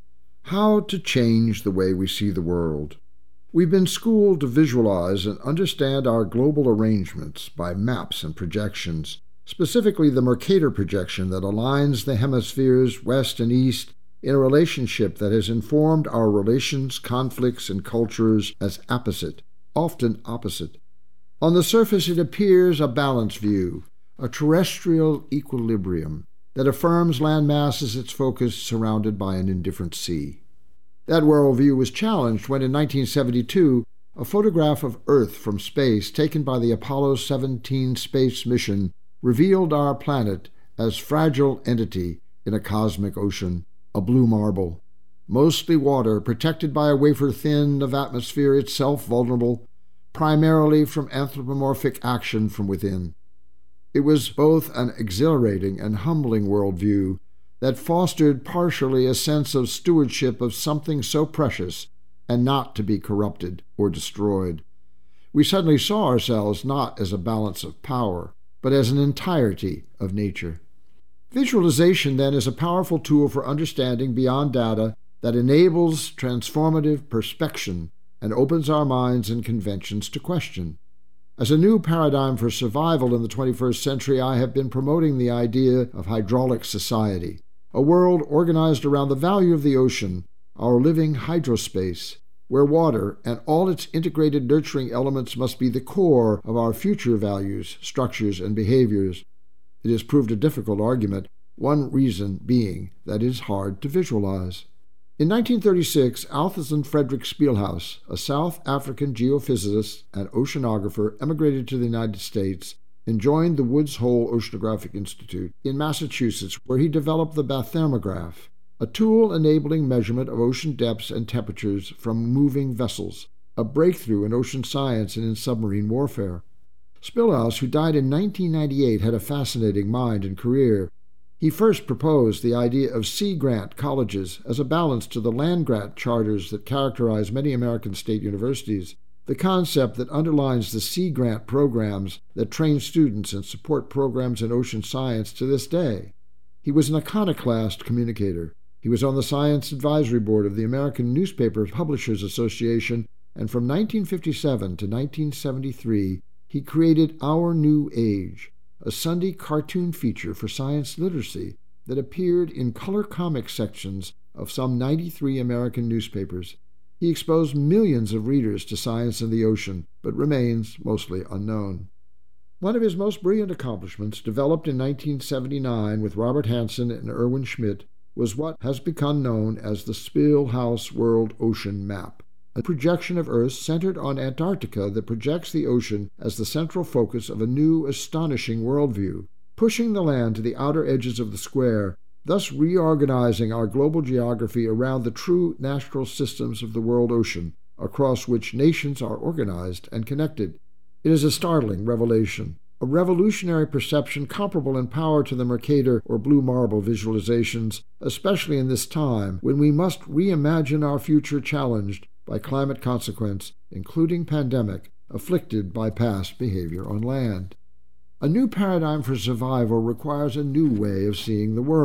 How to change the way we see the world. We've been schooled to visualize and understand our global arrangements by maps and projections, specifically the Mercator projection that aligns the hemispheres west and east in a relationship that has informed our relations, conflicts, and cultures as apposite, often opposite. On the surface it appears a balanced view, a terrestrial equilibrium that affirms landmass as its focus surrounded by an indifferent sea. That worldview was challenged when in nineteen seventy-two a photograph of Earth from space taken by the Apollo seventeen space mission revealed our planet as fragile entity in a cosmic ocean, a blue marble, mostly water, protected by a wafer-thin of atmosphere, itself vulnerable, primarily from anthropomorphic action from within. It was both an exhilarating and humbling worldview that fostered partially a sense of stewardship of something so precious and not to be corrupted or destroyed. We suddenly saw ourselves not as a balance of power, but as an entirety of nature. Visualization, then, is a powerful tool for understanding beyond data that enables transformative perspection and opens our minds and conventions to question. As a new paradigm for survival in the twenty-first century, I have been promoting the idea of hydraulic society, a world organized around the value of the ocean, our living hydrospace, where water and all its integrated nurturing elements must be the core of our future values, structures, and behaviors. It has proved a difficult argument, one reason being that it is hard to visualize. In nineteen thirty-six, Althusson Frederick Spielhaus, a South African geophysicist and oceanographer, emigrated to the United States and joined the Woods Hole Oceanographic Institute in Massachusetts, where he developed the bathymetograph, a tool enabling measurement of ocean depths and temperatures from moving vessels, a breakthrough in ocean science and in submarine warfare. Spielhaus, who died in nineteen ninety-eight, had a fascinating mind and career. He first proposed the idea of sea-grant colleges as a balance to the land-grant charters that characterize many American state universities, the concept that underlines the sea-grant programs that train students and support programs in ocean science to this day. He was an iconoclast communicator. He was on the Science Advisory Board of the American Newspaper Publishers Association, and from nineteen fifty-seven to nineteen seventy-three, he created Our New Age, a Sunday cartoon feature for science literacy that appeared in color comic sections of some ninety-three American newspapers. He exposed millions of readers to science and the ocean, but remains mostly unknown. One of his most brilliant accomplishments, developed in nineteen seventy-nine with Robert Hansen and Erwin Schmidt, was what has become known as the Spielhaus World Ocean Map, a projection of Earth centered on Antarctica that projects the ocean as the central focus of a new, astonishing worldview, pushing the land to the outer edges of the square, thus reorganizing our global geography around the true natural systems of the world ocean, across which nations are organized and connected. It is a startling revelation, a revolutionary perception comparable in power to the Mercator or Blue Marble visualizations, especially in this time when we must reimagine our future challenged by climate consequence, including pandemic, afflicted by past behavior on land. A new paradigm for survival requires a new way of seeing the world.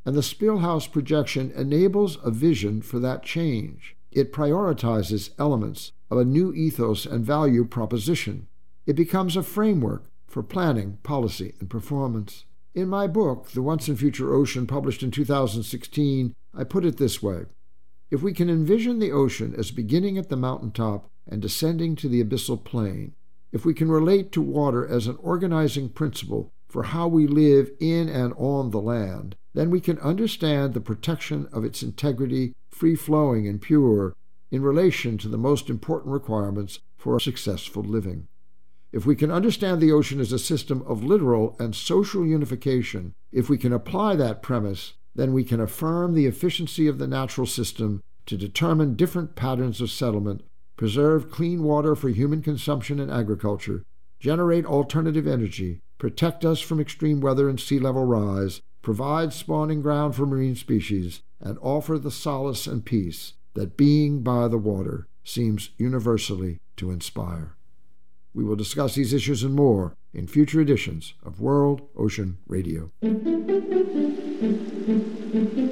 and the Spielhaus projection enables a vision for that change. It prioritizes elements of a new ethos and value proposition. It becomes a framework for planning, policy, and performance. In my book, The Once and Future Ocean, published in two thousand sixteen, I put it this way. If we can envision the ocean as beginning at the mountaintop and descending to the abyssal plain, if we can relate to water as an organizing principle for how we live in and on the land, then we can understand the protection of its integrity, free-flowing and pure, in relation to the most important requirements for successful living. If we can understand the ocean as a system of literal and social unification, if we can apply that premise, then we can affirm the efficiency of the natural system to determine different patterns of settlement, preserve clean water for human consumption and agriculture, generate alternative energy, protect us from extreme weather and sea level rise, provide spawning ground for marine species, and offer the solace and peace that being by the water seems universally to inspire. We will discuss these issues and more in future editions of World Ocean Radio.